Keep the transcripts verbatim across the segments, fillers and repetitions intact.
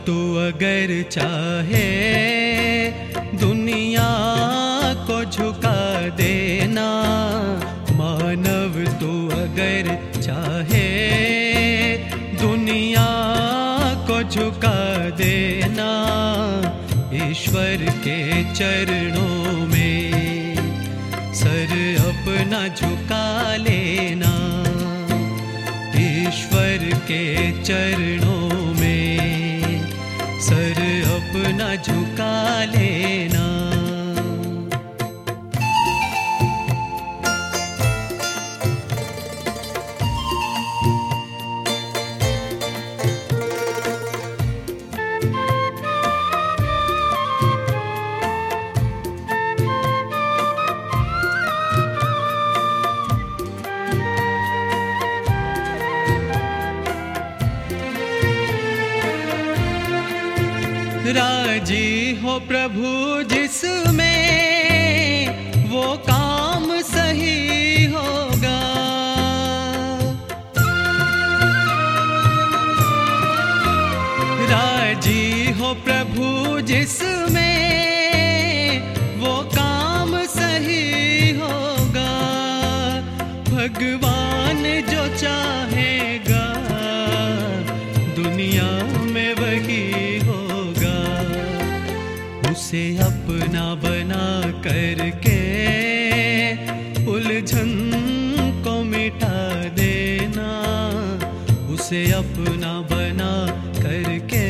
तू अगर चाहे दुनिया को झुका देना, मानव तू अगर चाहे दुनिया को झुका देना, ईश्वर के चरणों में सर अपना झुका लेना, ईश्वर के चरणों में सर अपना झुका लेना। राजी हो प्रभु जिसमें वो काम सही होगा, राजी हो प्रभु जिसमें वो काम सही होगा, भगवान जो चाहेगा दुनिया में वही होगा, उसे अपना बना करके उलझन को मिटा देना, उसे अपना बना करके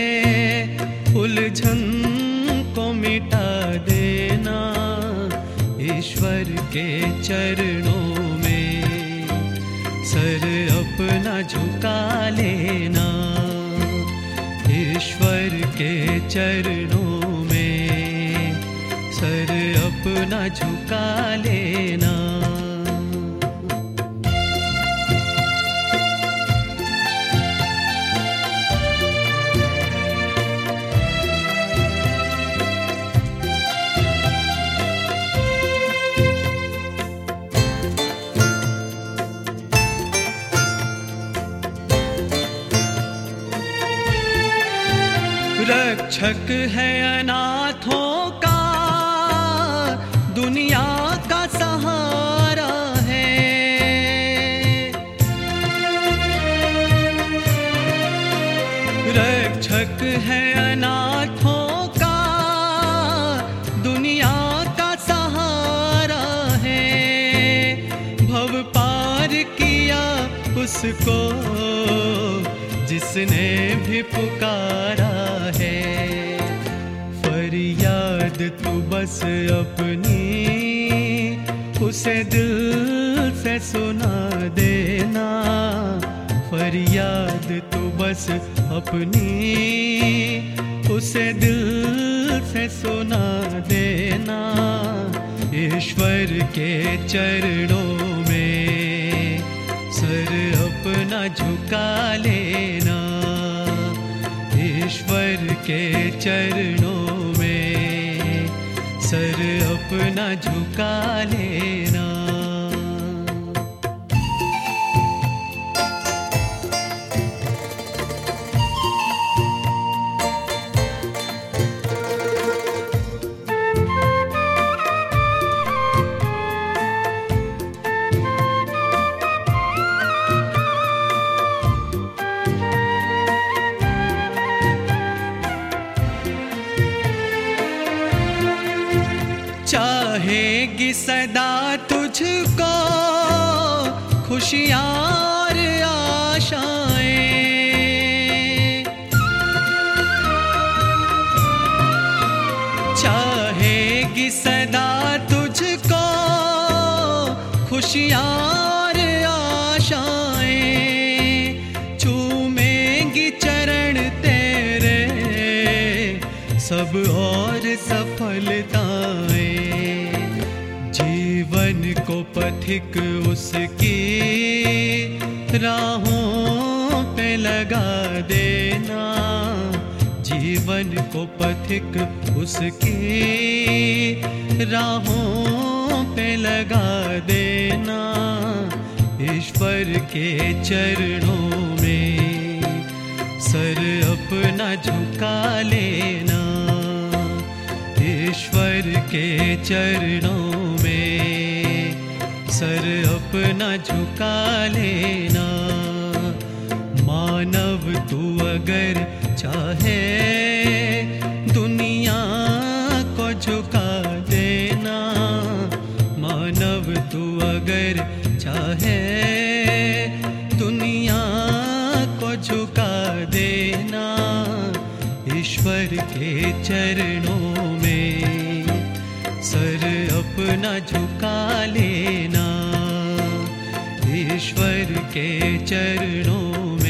उलझन को मिटा देना, ईश्वर के चरणों में सर अपना झुका लेना, ईश्वर के चरणों में सर अपना झुका लेना। रक्षक है अनाथों का, दुनिया का सहारा है, रक्षक है अनाथों का, दुनिया का सहारा है, भव पार किया उसको जिसने भी पुकारा है, फरियाद तू बस अपनी उसे दिल से सुना देना, फरियाद तू बस अपनी उसे दिल से सुना देना, ईश्वर के चरणों में सर अपना झुका लेना, ईश्वर के चरणों में सर अपना झुका लेना। चाहेगी सदा तुझको खुशियाँ और आशाएं, चाहेगी सदा तुझको खुशियाँ और आशाएं, चूमेंगी चरण तेरे सब और सफलताएं, जीवन को पथिक उसकी राहों पे लगा देना, जीवन को पथिक उसकी राहों पे लगा देना, ईश्वर के चरणों में सर अपना झुका लेना ईश्वर के चरणों में, सर अपना झुका लेना। मानव तू अगर चाहे दुनिया को झुका देना, मानव तू अगर चाहे दुनिया को झुका देना ईश्वर के चरणों में, सर अपना झुका लेना ईश्वर के चरणों में।